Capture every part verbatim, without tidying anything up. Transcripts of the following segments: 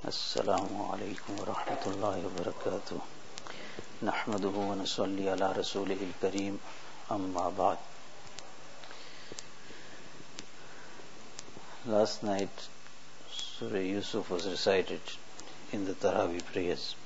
السلام عليكم ورحمة الله وبركاته نحمده ونصلي على رسوله الكريم أما بعد. Last night Surah Yusuf was recited in the Taraweeh prayers.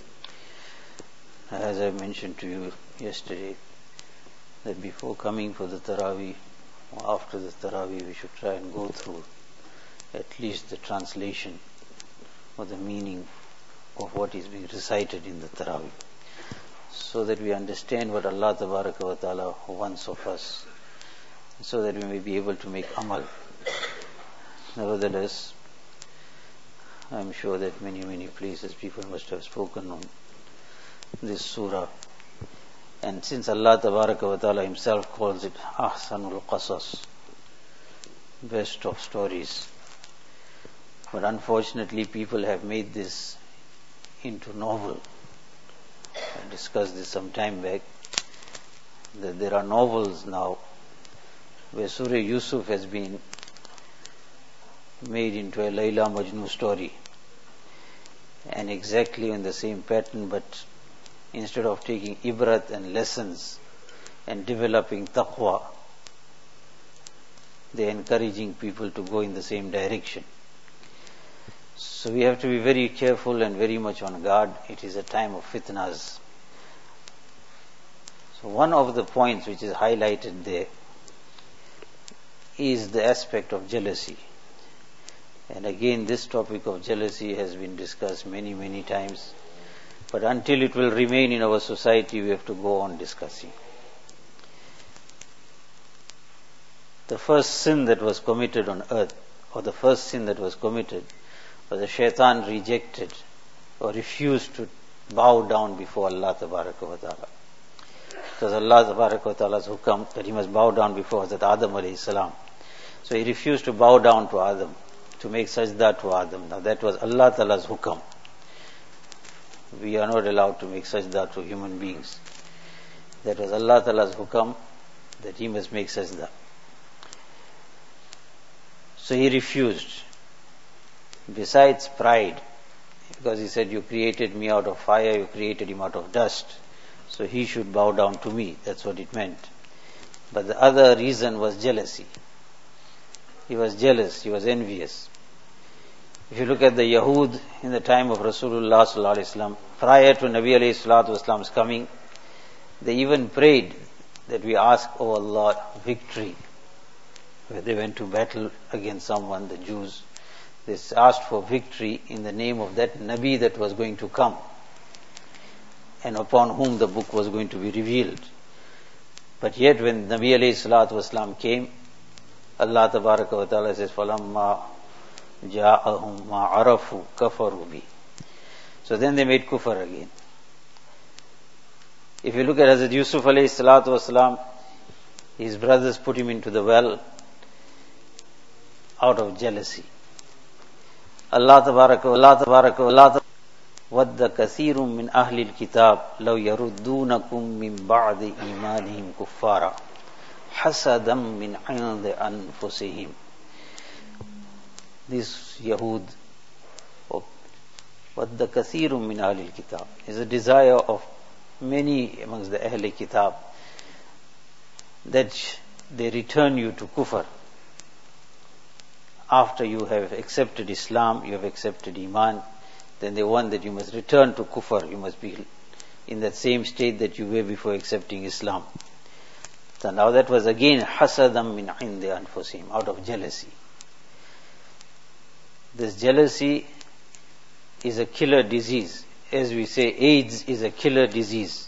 As I mentioned to you yesterday, that before coming for the Taraweeh or after the Taraweeh we should try and go through at least the translation or the meaning of what is being recited in the Taraweeh, so that we understand what Allah Tabaraka wa Ta'ala wants of us, so that we may be able to make amal. Nevertheless, I am sure that many, many places people must have spoken on this surah. And since Allah Tabaraka wa Ta'ala Himself calls it Ahsanul Qasas, best of stories, but unfortunately people have made this into novel. I discussed this some time back, that there are novels now where Surah Yusuf has been made into a Layla Majnun story, and exactly in the same pattern, but instead of taking ibrat and lessons and developing taqwa, they are encouraging people to go in the same direction. So we have to be very careful and very much on guard. It is a time of fitnas. So one of the points which is highlighted there is the aspect of jealousy. And again, this topic of jealousy has been discussed many, many times. But until it will remain in our society, we have to go on discussing. The first sin that was committed on earth, or the first sin that was committed, was the shaitan rejected or refused to bow down before Allah Tabaraka wa Ta'ala. Because Allah Tabaraka wa Ta'ala's hukam that he must bow down before Hazrat Adam alayhi salam. So he refused to bow down to Adam, to make sajda to Adam. Now that was Allah Ta'ala's hukam. We are not allowed to make sajda to human beings. That was Allah Ta'ala's hukam, that he must make sajda. So he refused. Besides pride, because he said, you created me out of fire, you created him out of dust, so he should bow down to me. That's what it meant. But the other reason was jealousy. He was jealous, he was envious. If you look at the Yahud in the time of Rasulullah sallallahu alaihi wasallam, prior to Nabi alayhi salatu wasalam's coming, they even prayed that we ask, O Allah, victory. Where they went to battle against someone, the Jews, they asked for victory in the name of that Nabi that was going to come, and upon whom the book was going to be revealed. But yet when Nabi alayhi salatu wasalam came, Allah Tabaraka wa Ta'ala says, فَلَمَّا جَاءَهُمْ مَا عَرَفُوا كَفَرُوا بِهِ. So then they made kufr again. If you look at Hazrat Yusuf alayhi salatu wasalam, his brothers put him into the well out of jealousy. Allah Tabaraka wa Allah Tabaraka wa Allah وَدَّ كَثِيرٌ مِّنْ أَهْلِ الْكِتَابِ لَوْ يَرُدُّونَكُمْ مِّن بَعْدِ إِيمَانِهِمْ كُفَّارًا حَسَدًا مِّنْ عِنْدِ أَنفُسِهِمْ. This Yahud, وَدَّ كَثِيرٌ مِّنْ أَهْلِ الْكِتَابِ, is a desire of many amongst the Ahl Kitab that they return you to kufr. After you have accepted Islam, you have accepted Iman, then they want that you must return to kufr. You must be in that same state that you were before accepting Islam. So now that was again hasadam min indi anfusihim, out of jealousy. This jealousy is a killer disease. As we say, AIDS is a killer disease.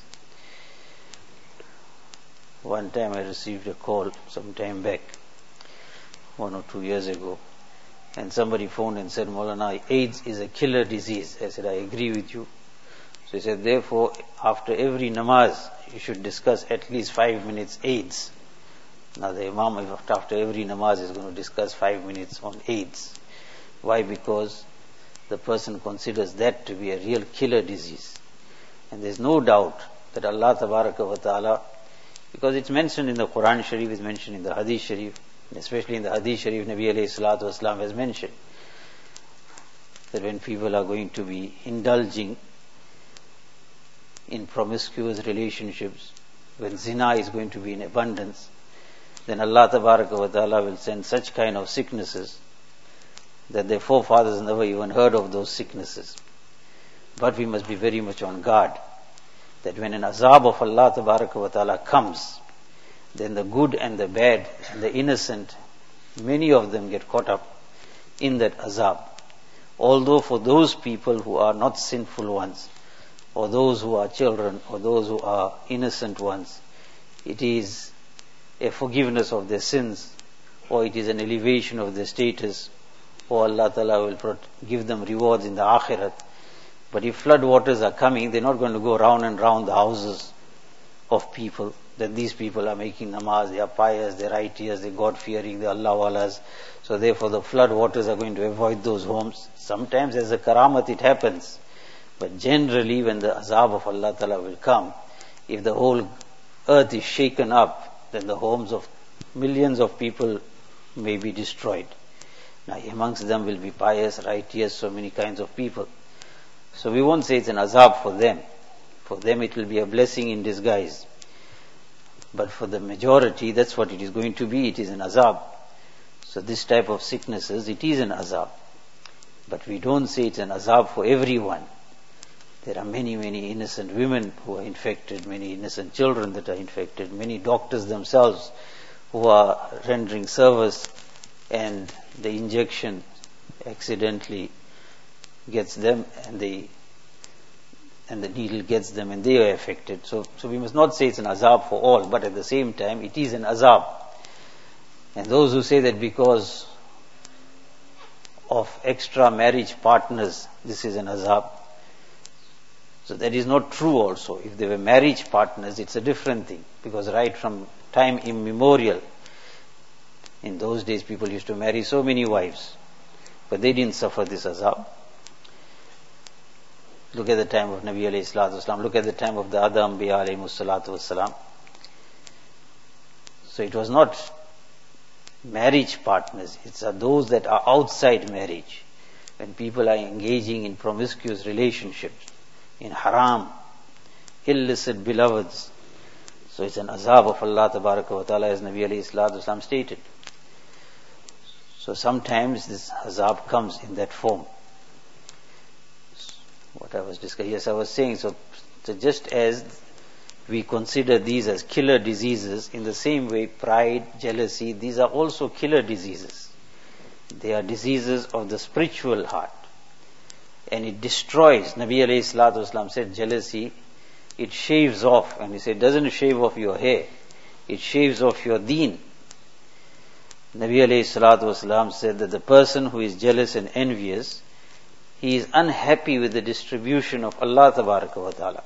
One time I received a call some time back, one or two years ago, and somebody phoned and said, Maulana, AIDS is a killer disease. I said, I agree with you. So he said, therefore, after every namaz, you should discuss at least five minutes AIDS. Now the Imam, after every namaz, is going to discuss five minutes on AIDS. Why? Because the person considers that to be a real killer disease. And there's no doubt that Allah Tabaraka wa Ta'ala, because it's mentioned in the Quran Sharif, it's mentioned in the Hadith Sharif, especially in the Hadith Sharif, Nabi alayhi salatu wasalam has mentioned that when people are going to be indulging in promiscuous relationships, when zina is going to be in abundance, then Allah Tabaraka wa Ta'ala will send such kind of sicknesses that their forefathers never even heard of those sicknesses. But we must be very much on guard that when an azab of Allah Tabaraka wa Ta'ala comes, then the good and the bad and the innocent, many of them get caught up in that azab. Although for those people who are not sinful ones, or those who are children, or those who are innocent ones, it is a forgiveness of their sins, or it is an elevation of their status, or Allah Ta'ala will give them rewards in the akhirat. But if flood waters are coming, they're not going to go round and round the houses of people, that these people are making namaz, they are pious, they are righteous, they are God-fearing, they are Allah-walas. So therefore the flood waters are going to avoid those homes. Sometimes as a karamat it happens. But generally when the azab of Allah Ta'ala will come, if the whole earth is shaken up, then the homes of millions of people may be destroyed. Now amongst them will be pious, righteous, so many kinds of people. So we won't say it's an azab for them. For them it will be a blessing in disguise. But for the majority, that's what it is going to be. It is an azab. So this type of sicknesses, it is an azab. But we don't say it's an azab for everyone. There are many, many innocent women who are infected, many innocent children that are infected, many doctors themselves who are rendering service and the injection accidentally gets them and they and the needle gets them and they are affected. So, so we must not say it's an azab for all, but at the same time it is an azab. And those who say that because of extra marriage partners, this is an azab, so that is not true also. If they were marriage partners, it's a different thing. Because right from time immemorial, in those days people used to marry so many wives, but they didn't suffer this azab. Look at the time of Nabi alayhi salatu wasalam. Look at the time of the other Anbiya alayhi salatu wasalam. So it was not marriage partners. It's those that are outside marriage. When people are engaging in promiscuous relationships, in haram, illicit beloveds. So it's an azab of Allah Tabaraka wa Ta'ala, as Nabi alayhi salatu wasalam stated. So sometimes this azab comes in that form. What I was discussing, yes, I was saying, so, so just as we consider these as killer diseases, in the same way, pride, jealousy, these are also killer diseases. They are diseases of the spiritual heart. And it destroys. Nabi alayhi salatu wasalam said, jealousy, it shaves off. And he said, it doesn't shave off your hair. It shaves off your deen. Nabi alayhi salatu wasalam said that the person who is jealous and envious, he is unhappy with the distribution of Allah Tabaraka wa Ta'ala.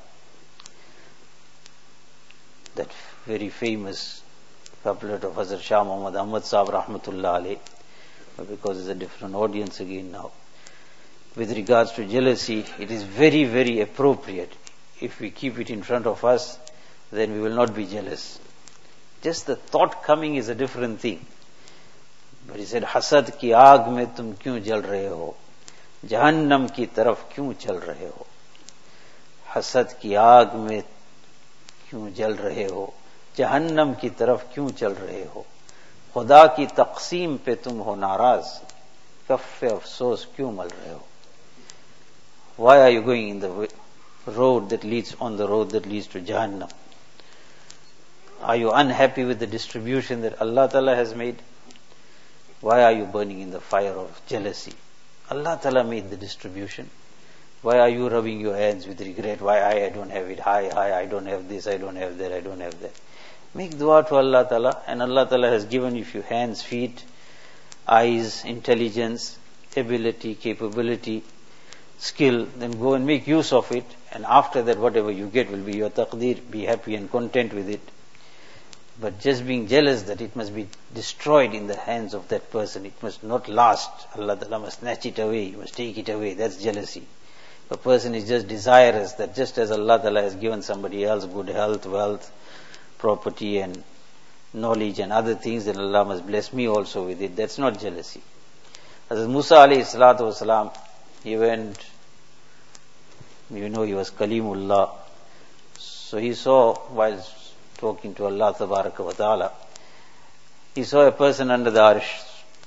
That very famous couplet of Hazrat Shah Muhammad Ahmad Sahib Rahmatullah Alayh, but because it's a different audience again now. With regards to jealousy, it is very, very appropriate. If we keep it in front of us, then we will not be jealous. Just the thought coming is a different thing. But he said, Hasad ki aag mein tum kyun jal rahe ho? Jahannam ki taraf kyun chal rahe ho? Hasad ki aag mein kyun jal rahe ho? Jahannam ki taraf kyun chal rahe ho? Khuda ki taqseem pe tum ho naraz? Kaffe afsos kyun mal rahe ho? Why are you going in the road that leads, on the road that leads to Jahannam? Are you unhappy with the distribution that Allah Ta'ala has made? Why are you burning in the fire of jealousy? Allah Ta'ala made the distribution. Why are you rubbing your hands with regret? Why I, I don't have it? Hi, hi, I don't have this, I don't have that, I don't have that. Make dua to Allah Ta'ala, and Allah Ta'ala has given you few hands, feet, eyes, intelligence, ability, capability, skill. Then go and make use of it, and after that whatever you get will be your taqdeer. Be happy and content with it. But just being jealous that it must be destroyed in the hands of that person, it must not last. Allah Ta'ala must snatch it away, He must take it away. That's jealousy. A person is just desirous that just as Allah Ta'ala has given somebody else good health, wealth, property and knowledge and other things, then Allah must bless me also with it. That's not jealousy. Hazrat Musa alayhi salatu wasalam, he went, you know, he was Kalimullah. So he saw, while talking to Allah Tabaraka wa Ta'ala, he saw a person under the Arsh.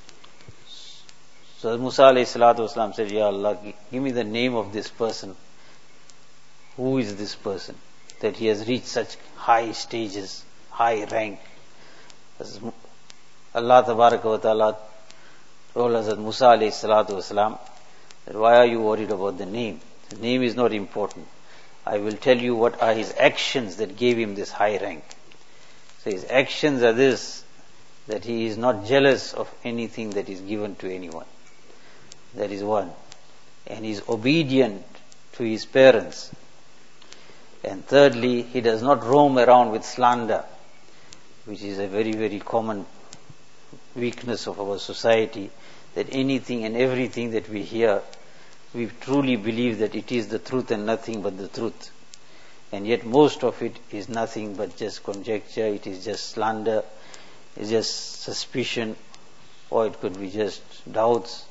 So Musa alayhi salatu wasalam said, Ya Allah, give me the name of this person. Who is this person? That he has reached such high stages, high rank. As Allah Tabaraka wa Ta'ala told Hazrat Musa alayhi salatu wasalam, that why are you worried about the name? The name is not important. I will tell you what are his actions that gave him this high rank. So his actions are this, that he is not jealous of anything that is given to anyone. That is one. And he is obedient to his parents. And thirdly, he does not roam around with slander, which is a very, very common weakness of our society, that anything and everything that we hear, we truly believe that it is the truth and nothing but the truth. And yet most of it is nothing but just conjecture, it is just slander, it's just suspicion, or it could be just doubts,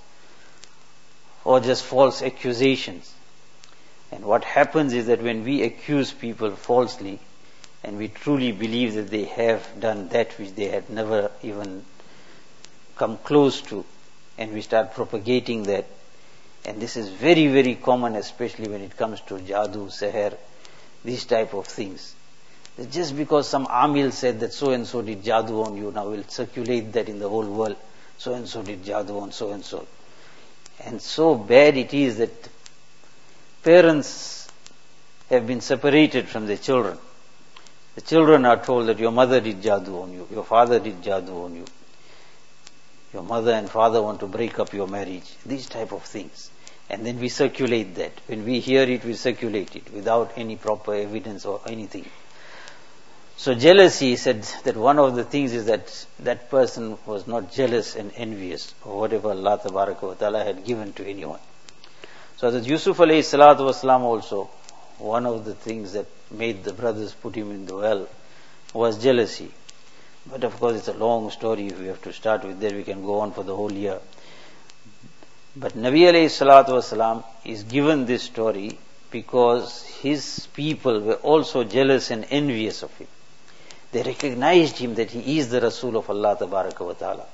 or just false accusations. And what happens is that when we accuse people falsely, and we truly believe that they have done that which they had never even come close to, and we start propagating that, and this is very, very common, especially when it comes to jadoo, seher, these type of things. That just because some amil said that so and so did jadoo on you, now we'll circulate that in the whole world, so and so did jadoo on so and so. And so bad it is that parents have been separated from their children. The children are told that your mother did jadoo on you, your father did jadoo on you, your mother and father want to break up your marriage, these type of things. And then we circulate that. When we hear it, we circulate it without any proper evidence or anything. So jealousy, said that one of the things is that that person was not jealous and envious of whatever Allah Tabaraka wa Ta'ala had given to anyone. So that Yusuf alayhi salatu wasalam also, one of the things that made the brothers put him in the well was jealousy. But of course it's a long story. If we have to start with that, we can go on for the whole year. But Nabi alayhi salatu wasalam is given this story because his people were also jealous and envious of him. They recognized him that he is the Rasul of Allah Tabaraka wa Ta'ala.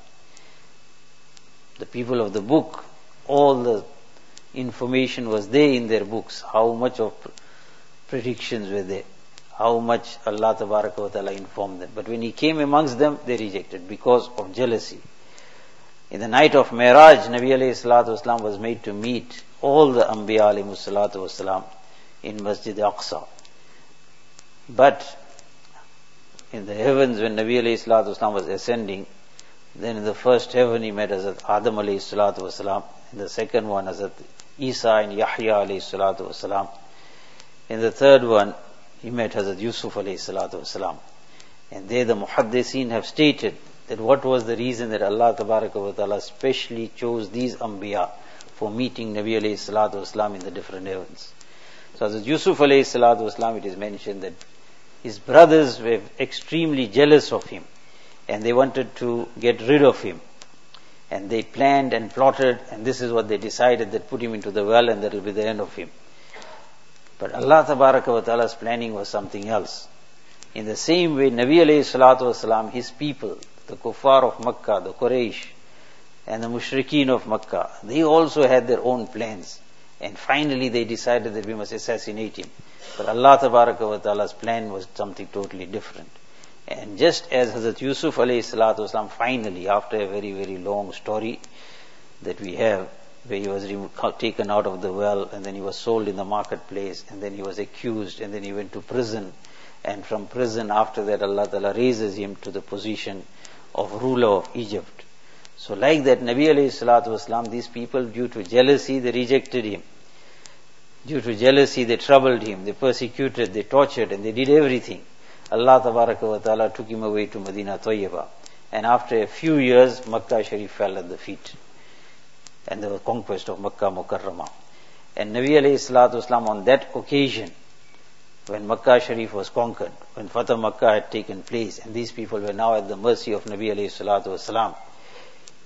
The people of the book, all the information was there in their books, how much of predictions were there, how much Allah Tabaraka wa Ta'ala informed them. But when he came amongst them, they rejected because of jealousy. In the night of Mi'raj, Nabi alayhi salatu wasalam was made to meet all the Anbiya alayhi salatu wasalam in Masjid Aqsa. But in the heavens, when Nabi alayhi salatu wasalam was ascending, then in the first heaven he met Hazrat Adam alayhi salatu wasalam, in the second one Hazrat Isa and Yahya alayhi salatu wasalam, in the third one he met Hazrat Yusuf alayhi salatu wasalam. And there the Muhaddithin have stated that what was the reason that Allah Tabaraka wa Ta'ala specially chose these Anbiya for meeting Nabi alayhi salatu wasalam in the different heavens. So Hazrat Yusuf alayhi salatu wasalam, it is mentioned that his brothers were extremely jealous of him and they wanted to get rid of him. And they planned and plotted, and this is what they decided, that put him into the well and that will be the end of him. But Allah Tabaraka wa Ta'ala's planning was something else. In the same way, Nabi alayhi salatu wasalam, his people, the kuffar of Makkah, the Quraysh, and the mushrikeen of Makkah, they also had their own plans. And finally they decided that we must assassinate him. But Allah Tabaraka wa Ta'ala's plan was something totally different. And just as Hazrat Yusuf alayhi salatu wasalam finally, after a very, very long story that we have, where he was taken out of the well, and then he was sold in the marketplace, and then he was accused, and then he went to prison, and from prison after that Allah Ta'ala raises him to the position of ruler of Egypt. So like that, Nabi alayhi salatu wasalam, these people, due to jealousy, they rejected him. Due to jealousy, they troubled him, they persecuted, they tortured, and they did everything. Allah Tabaraka wa Ta'ala took him away to Medina Tayyibah. And after a few years, Makkah Sharif fell at the feet. And the conquest of Makkah Mukarramah. And Nabi alayhi salatu wasalam, on that occasion, when Makkah Sharif was conquered, when Fatah Makkah had taken place, and these people were now at the mercy of Nabi alayhi salatu wasalam,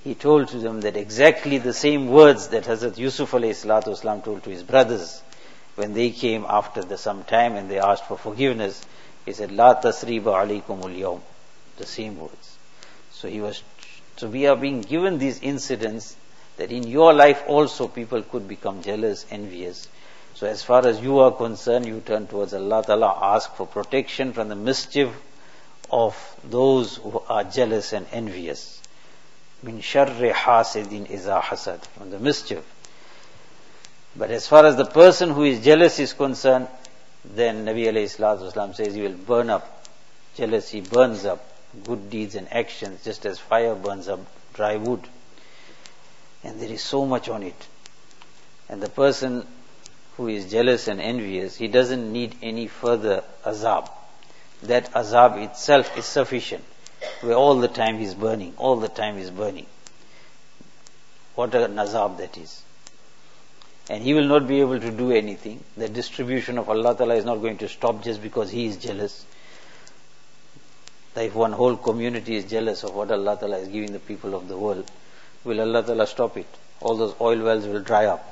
he told to them that exactly the same words that Hazrat Yusuf alayhi salatu wasalam told to his brothers when they came after the, some time and they asked for forgiveness. He said, La tasriba alaykumul yawm. The same words. So he was, so we are being given these incidents that in your life also people could become jealous, envious. So as far as you are concerned, you turn towards Allah Ta'ala, ask for protection from the mischief of those who are jealous and envious. Min sharri hasidin iza hasad, from the mischief. But as far as the person who is jealous is concerned, then Nabi alayhi salatu wasalam says he will burn up. Jealousy burns up good deeds and actions just as fire burns up dry wood. And there is so much on it. And the person who is jealous and envious, he doesn't need any further azab. That azab itself is sufficient. Where all the time he's burning, all the time he's burning. What an azab that is. And he will not be able to do anything. The distribution of Allah Ta'ala is not going to stop just because he is jealous. That if one whole community is jealous of what Allah Ta'ala is giving the people of the world, will Allah Ta'ala stop it? All those oil wells will dry up.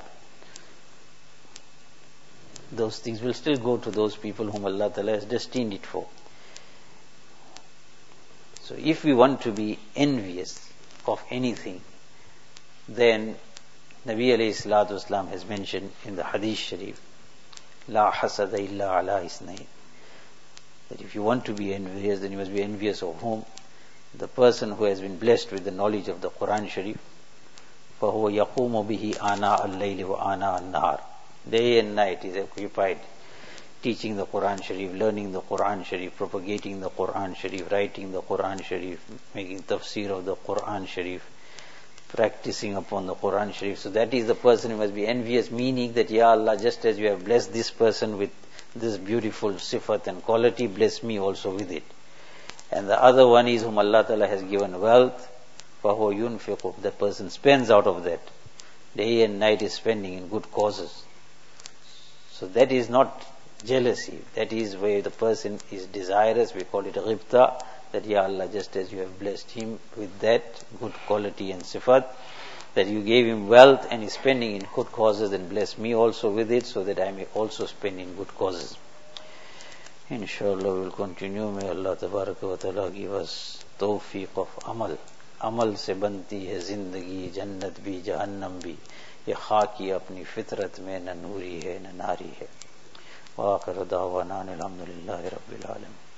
Those things will still go to those people whom Allah Ta'ala has destined it for. So if we want to be envious of anything, then Nabi alayhi salatu wasalam has mentioned in the Hadith Sharif, La hasada illa ala isnayn. That if you want to be envious, then you must be envious of whom? The person who has been blessed with the knowledge of the Quran Sharif. فَهُوَ يَقُومُ بِهِ آنَاءَ اللَّيْلِ وَآنَاءَ النَّهَارِ. Day and night is occupied teaching the Quran Sharif, learning the Quran Sharif, propagating the Quran Sharif, writing the Quran Sharif, making tafsir of the Quran Sharif, practicing upon the Quran Sharif. So that is the person who must be envious, meaning that, Ya Allah, just as you have blessed this person with this beautiful sifat and quality, bless me also with it. And the other one is whom Allah Ta'ala has given wealth, فَهُوَ يُنْفِقُ. The person spends out of that. Day and night is spending in good causes. So that is not jealousy. That is where the person is desirous. We call it ghibta. That, Ya Allah, just as you have blessed him with that good quality and sifat, that you gave him wealth and is spending in good causes, and bless me also with it, so that I may also spend in good causes. Inshallah we will continue. May Allah Tabaraka wa Ta'ala give us tawfiq of amal. Amal se banti hai zindagi, jannat bhi, jahannam bhi. Ye khaki apni fitrat mein na noori hai na nari hai. Wa akhir da'wana alhamdulillahi rabbil alamin.